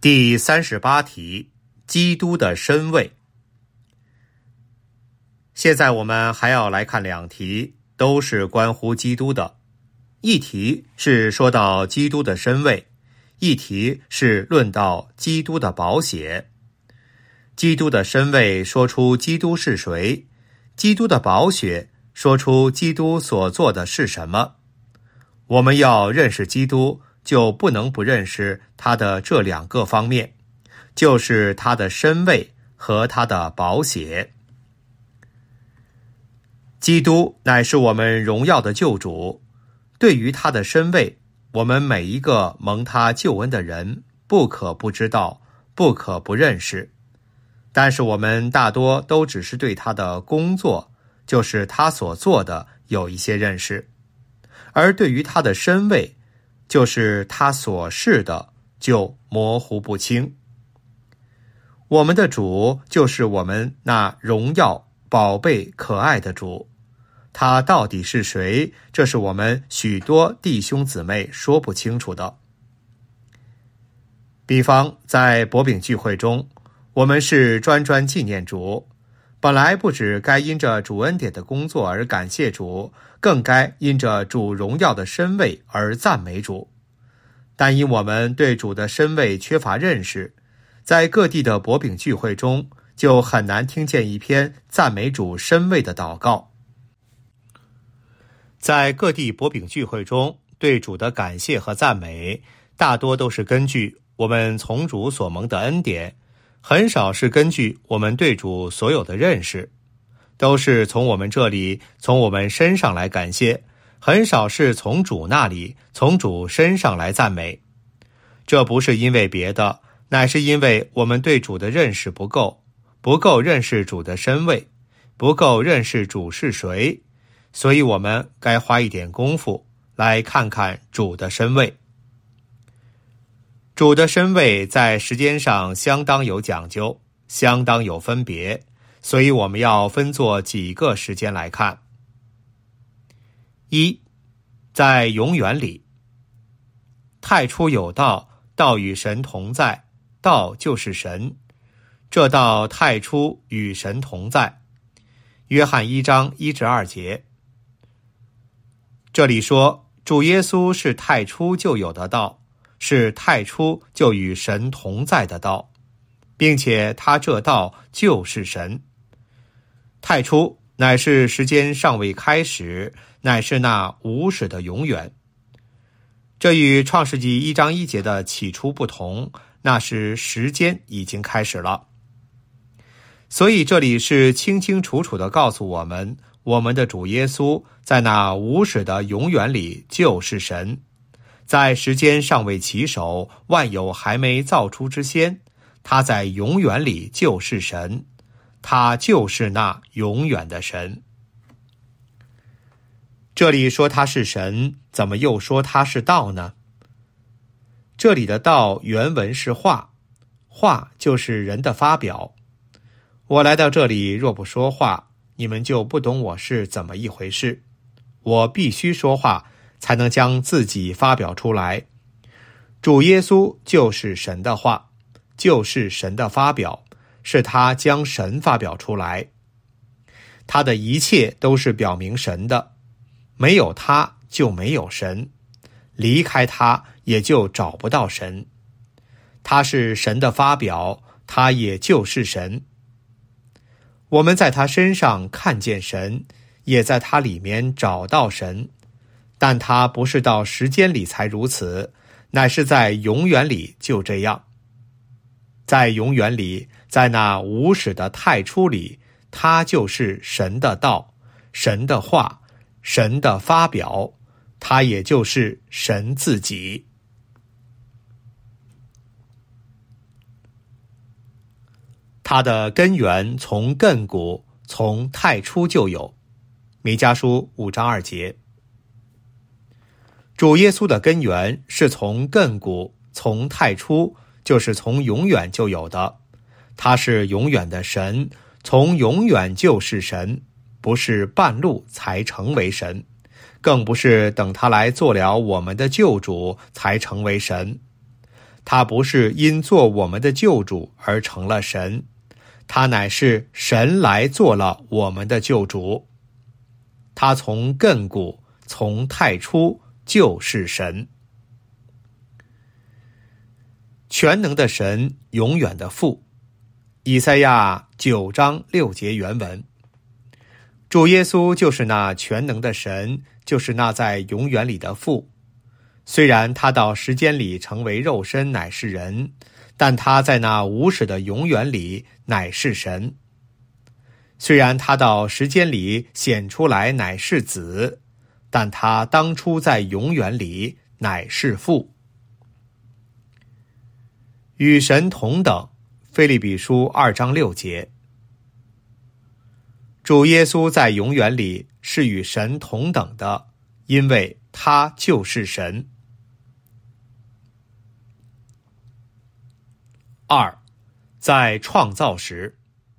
第38题，基督的身位。现在我们还要来看两题，都是关乎基督的。一题是说到基督的身位，一题是论到基督的宝血。基督的身位说出基督是谁，基督的宝血说出基督所做的是什么。我们要认识基督，就不能不认识他的这两个方面，就是他的身位和他的宝血。基督乃是我们荣耀的救主，对于他的身位，我们每一个蒙他救恩的人不可不知道，不可不认识。但是我们大多都只是对他的工作，就是他所做的有一些认识，而对于他的身位，就是他所是的，就模糊不清。我们的主就是我们那荣耀、宝贝、可爱的主，他到底是谁？这是我们许多弟兄姊妹说不清楚的。比方在薄饼聚会中，我们是专纪念主，本来不只该因着主恩典的工作而感谢主，更该因着主荣耀的身位而赞美主。但因我们对主的身位缺乏认识，在各地的薄饼聚会中，就很难听见一篇赞美主身位的祷告。在各地薄饼聚会中，对主的感谢和赞美，大多都是根据我们从主所蒙的恩典，很少是根据我们对主所有的认识，都是从我们这里，从我们身上来感谢，很少是从主那里，从主身上来赞美。这不是因为别的，乃是因为我们对主的认识不够，不够认识主的身位，不够认识主是谁，所以我们该花一点功夫来看看主的身位。主的身位在时间上相当有讲究，相当有分别，所以我们要分作几个时间来看。一，在永远里。太初有道，道与神同在，道就是神，这道太初与神同在。约翰1章1至2节。这里说主耶稣是太初就有的道，是太初就与神同在的道，并且他这道就是神。太初乃是时间尚未开始，乃是那无始的永远。这与创世纪1章1节的起初不同，那是时间已经开始了。所以这里是清清楚楚地告诉我们，我们的主耶稣在那无始的永远里就是神，在时间尚未起手，万有还没造出之先，他在永远里就是神，他就是那永远的神。这里说他是神，怎么又说他是道呢？这里的道原文是话，话就是人的发表。我来到这里若不说话，你们就不懂我是怎么一回事。我必须说话，才能将自己发表出来。主耶稣就是神的话，就是神的发表，是他将神发表出来。他的一切都是表明神的，没有他就没有神，离开他也就找不到神。他是神的发表，他也就是神。我们在他身上看见神，也在他里面找到神，但他不是到时间里才如此，乃是在永远里就这样。在永远里，在那无始的太初里，他就是神的道，神的话，神的发表，他也就是神自己。他的根源从亘古，从太初就有。弥迦书5章2节。主耶稣的根源是从亘古，从太初，就是从永远就有的。他是永远的神，从永远就是神，不是半路才成为神，更不是等他来做了我们的救主才成为神。 他不是因做我们的救主而成了神，他乃是神来做了我们的救主。他从亘古，从太初就是神。全能的神，永远的父。以赛亚9章6节原文。主耶稣就是那全能的神，就是那在永远里的父。虽然他到时间里成为肉身，乃是人，但他在那无始的永远里乃是神。虽然他到时间里显出来乃是子，但他当初在永远里乃是父。与神同等，腓立比书2章6节。主耶稣在永远里是与神同等的，因为他就是神。2，在创造时，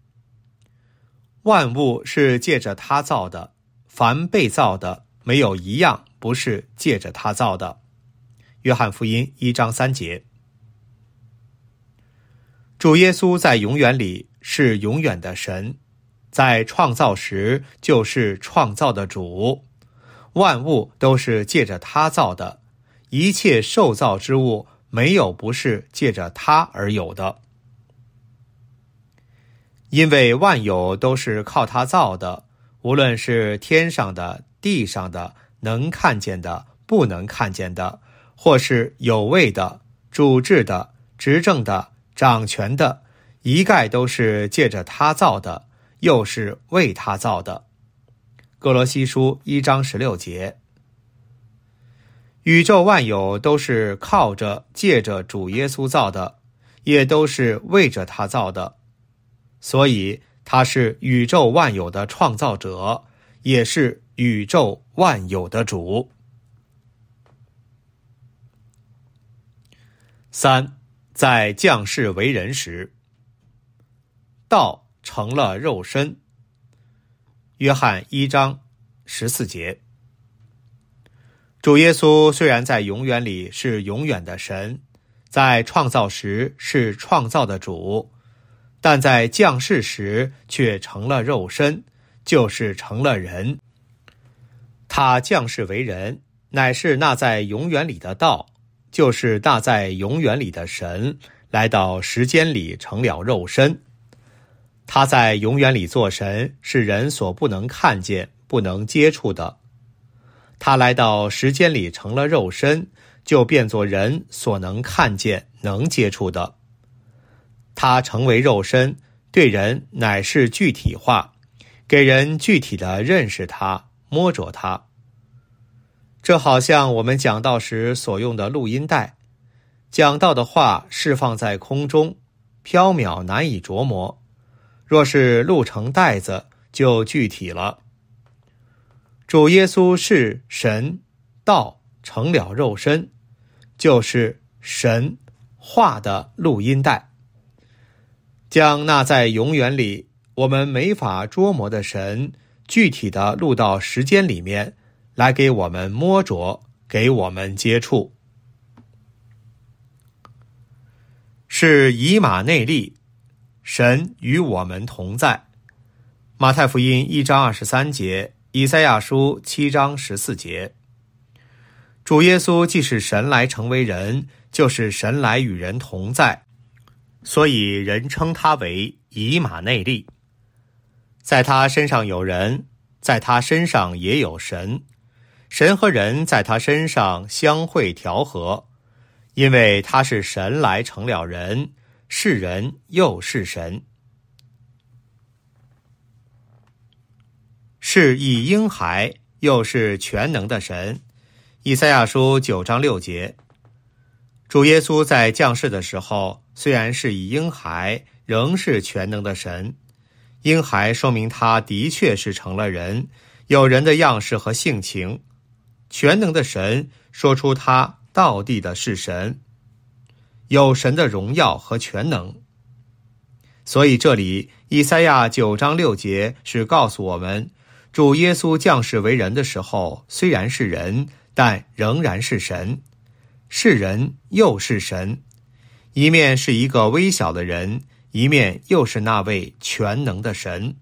万物是借着他造的，凡被造的，没有一样不是借着他造的。约翰福音1章3节。主耶稣在永远里是永远的神，在创造时就是创造的主，万物都是借着他造的，一切受造之物没有不是借着他而有的。因为万有都是靠他造的，无论是天上的、地上的，能看见的、不能看见的，或是有位的、主治的、执政的、掌权的，一概都是借着他造的，又是为他造的。哥罗西书1章16节。宇宙万有都是靠着借着主耶稣造的，也都是为着他造的，所以他是宇宙万有的创造者，也是宇宙万有的主。3，在降世为人时，道成了肉身。约翰1章14节。主耶稣虽然在永远里是永远的神，在创造时是创造的主，但在降世时却成了肉身，就是成了人。他降世为人，乃是那在永远里的道，就是那在永远里的神，来到时间里成了肉身。他在永远里做神，是人所不能看见、不能接触的。他来到时间里成了肉身，就变作人所能看见、能接触的。他成为肉身，对人乃是具体化，给人具体的认识他、摸着他。这好像我们讲道时所用的录音带，讲道的话释放在空中，缥缈难以琢磨，若是录成带子，就具体了。主耶稣是神，道成了肉身，就是神话的录音带，将那在永远里我们没法捉摸的神，具体的录到时间里面，来给我们摸着，给我们接触。是以马内利，神与我们同在。马太福音1章23节，以赛亚书7章14节。主耶稣既是神来成为人，就是神来与人同在，所以人称他为以马内利。在他身上有人，在他身上也有神，神和人在他身上相会调和，因为他是神来成了人，是人又是神。是以婴孩，又是全能的神。以赛亚书9章6节。主耶稣在降世的时候，虽然是以婴孩，仍是全能的神。婴孩说明他的确是成了人，有人的样式和性情。全能的神说出他道地的是神，有神的荣耀和全能。所以这里以赛亚9章6节是告诉我们，主耶稣降世为人的时候，虽然是人，但仍然是神，是人又是神， 一面是一个微小的人，一面又是那位全能的神。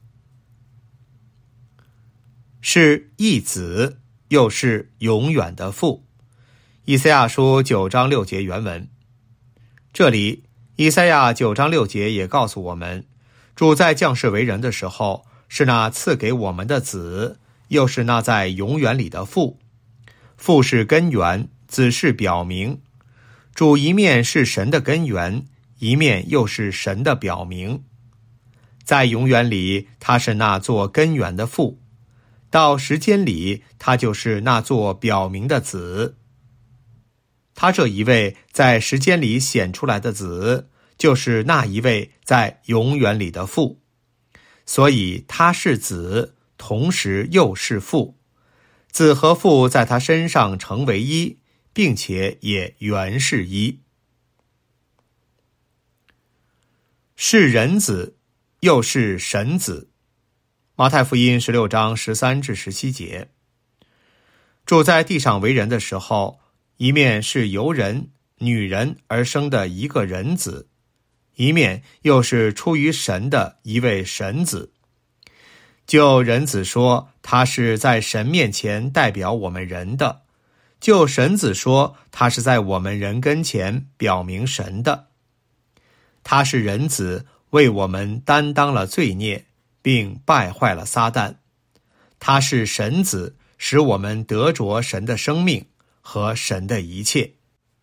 是一子，又是永远的父。以赛亚书9章6节原文。这里以赛亚9章6节也告诉我们，主在降世为人的时候，是那赐给我们的子，又是那在永远里的父。父是根源，子是表明。主一面是神的根源，一面又是神的表明。在永远里，他是那做根源的父；到时间里，他就是那做表明的子。他这一位在时间里显出来的子，就是那一位在永远里的父。所以他是子，同时又是父。子和父在他身上成为一，并且也原是一。是人子，又是神子。马太福音16章13至17节。主在地上为人的时候，一面是由人、女人而生的一个人子，一面又是出于神的一位神子。就人子说，他是在神面前代表我们人的；就神子说，他是在我们人跟前表明神的。他是人子，为我们担当了罪孽，并败坏了撒旦。他是神子，使我们得着神的生命和神的一切。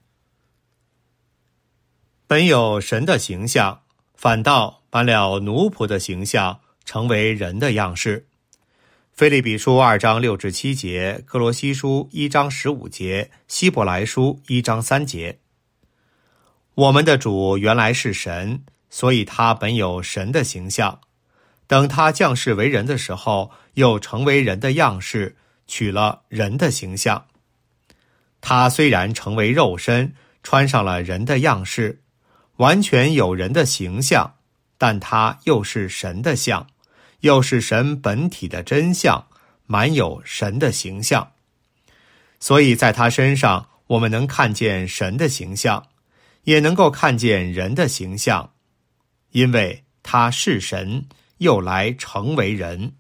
本有神的形象，反倒搬了奴仆的形象，成为人的样式。腓立比书2章6至7节，哥罗西书1章15节，希伯来书1章3节。我们的主原来是神，所以他本有神的形象。等他降世为人的时候，又成为人的样式，取了人的形象。他虽然成为肉身，穿上了人的样式，完全有人的形象，但他又是神的像，又是神本体的真相，满有神的形象。所以在他身上，我们能看见神的形象，也能够看见人的形象，因为他是神，又来成为人。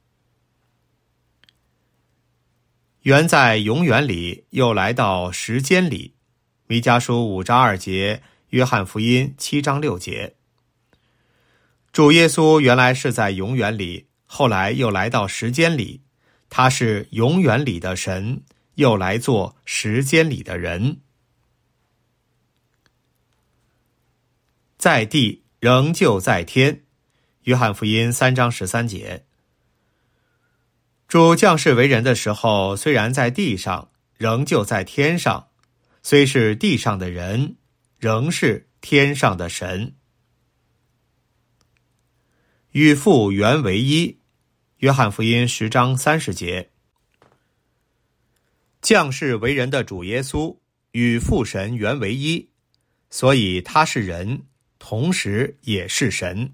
原在永远里，又来到时间里。弥迦书5章2节，约翰福音7章6节。主耶稣原来是在永远里，后来又来到时间里。他是永远里的神，又来做时间里的人。在地仍旧在天。约翰福音3章13节。主降世为人的时候，虽然在地上，仍旧在天上；虽是地上的人，仍是天上的神。与父原为一。约翰福音10章30节。降世为人的主耶稣与父神原为一，所以他是人，同时也是神。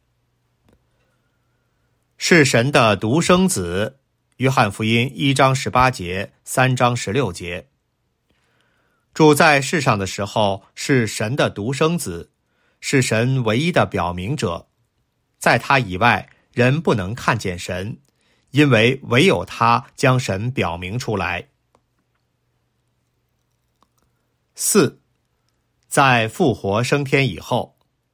是神的独生子。约翰福音1章18节，3章16节。主在世上的时候是神的独生子，是神唯一的表明者。在他以外，人不能看见神，因为唯有他将神表明出来。4. 在复活升天以后，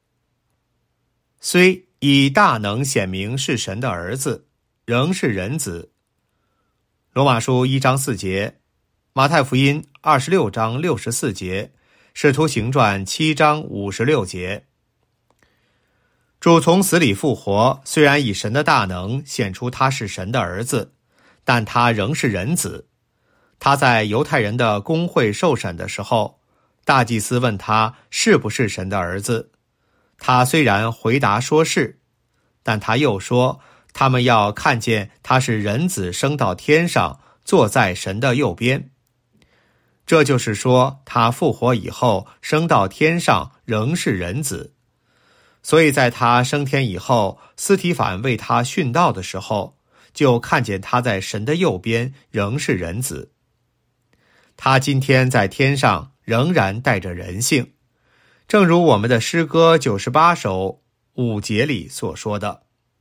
虽以大能显明是神的儿子，仍是人子。罗马书1章4节，马太福音26章64节，使徒行传7章56节。主从死里复活，虽然以神的大能显出他是神的儿子，但他仍是人子。他在犹太人的公会受审的时候，大祭司问他是不是神的儿子。他虽然回答说是，但他又说，他们要看见他是人子升到天上，坐在神的右边。这就是说，他复活以后升到天上，仍是人子。所以在他升天以后，司提反为他殉道的时候，就看见他在神的右边，仍是人子。他今天在天上仍然带着人性， 正如我们的诗歌98首5节里所说的。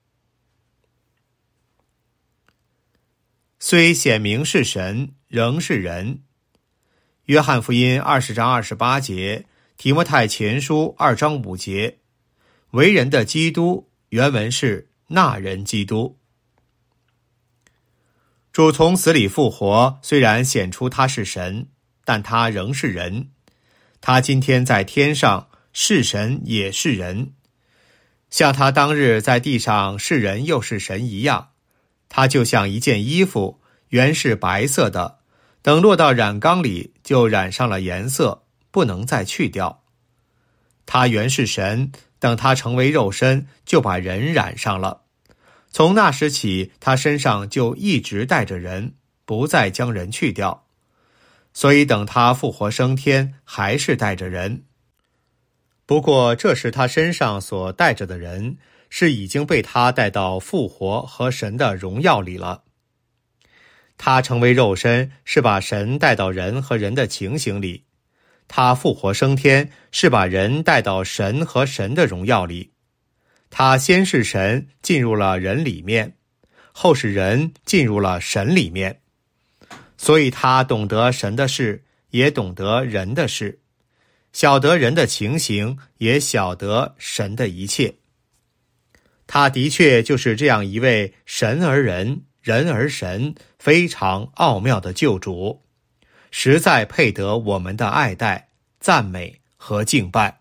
虽显明是神，仍是人。约翰福音20章28节，提摩太前书2章5节，为人的基督，原文是那人基督。主从死里复活，虽然显出他是神，但他仍是人。他今天在天上是神也是人，像他当日在地上是人又是神一样。他就像一件衣服，原是白色的，等落到染缸里就染上了颜色，不能再去掉。他原是神，等他成为肉身，就把人染上了。从那时起，他身上就一直带着人，不再将人去掉。所以等他复活升天，还是带着人。不过这时他身上所带着的人，是已经被他带到复活和神的荣耀里了。他成为肉身，是把神带到人和人的情形里；他复活升天，是把人带到神和神的荣耀里。他先是神进入了人里面，后是人进入了神里面。所以他懂得神的事，也懂得人的事，晓得人的情形，也晓得神的一切。他的确就是这样一位神而人，人而神，非常奥妙的救主，实在配得我们的爱戴、赞美和敬拜。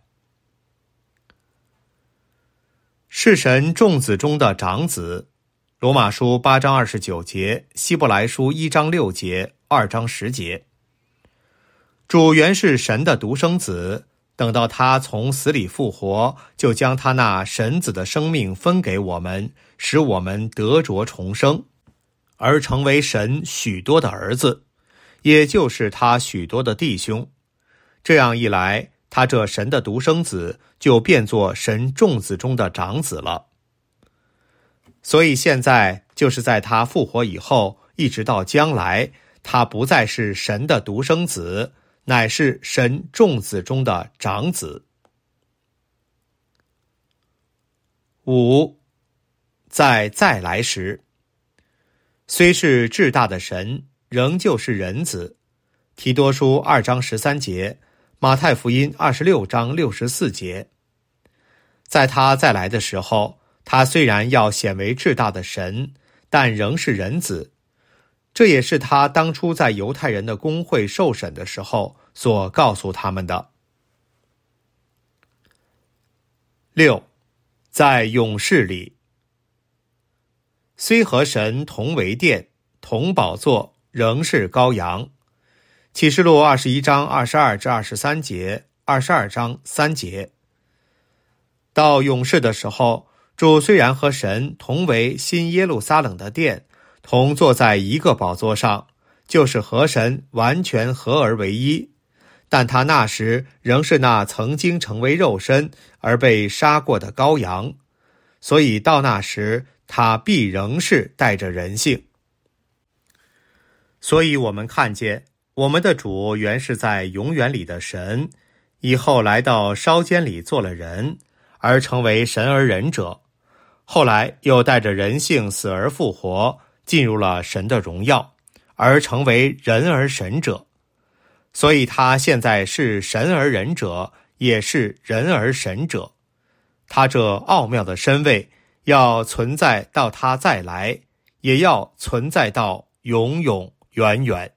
是神众子中的长子，罗马书8章29节，希伯来书1章6节，2章10节。主原是神的独生子，等到他从死里复活，就将他那神子的生命分给我们，使我们得着重生，而成为神许多的儿子，也就是他许多的弟兄。这样一来，他这神的独生子就变作神众子中的长子了。所以现在就是在他复活以后，一直到将来，他不再是神的独生子，乃是神众子中的长子。5. 在再来时，虽是至大的神，仍旧是人子。提多书2章13节，马太福音26章64节。在他再来的时候，他虽然要显为至大的神，但仍是人子。这也是他当初在犹太人的公会受审的时候所告诉他们的。6. 在永世里，虽和神同为殿，同宝座，仍是羔羊。启示录21章22至23节，22章3节。到永世的时候，主虽然和神同为新耶路撒冷的殿，同坐在一个宝座上，就是和神完全合而为一，但他那时仍是那曾经成为肉身而被杀过的羔羊，所以到那时他必仍是带着人性。所以我们看见我们的主原是在永远里的神，以后来到烧监里做了人，而成为神而人者，后来又带着人性死而复活，进入了神的荣耀，而成为人而神者。所以他现在是神而人者，也是人而神者。他这奥妙的身位要存在到他再来，也要存在到永永远远。